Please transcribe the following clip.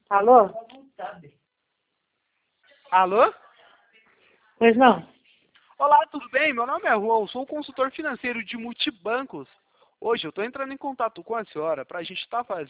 Alô? Alô? Pois não. Olá, tudo bem? Meu nome é João, sou consultor financeiro de multibancos. Hoje eu estou entrando em contato com a senhora para a gente estar fazendo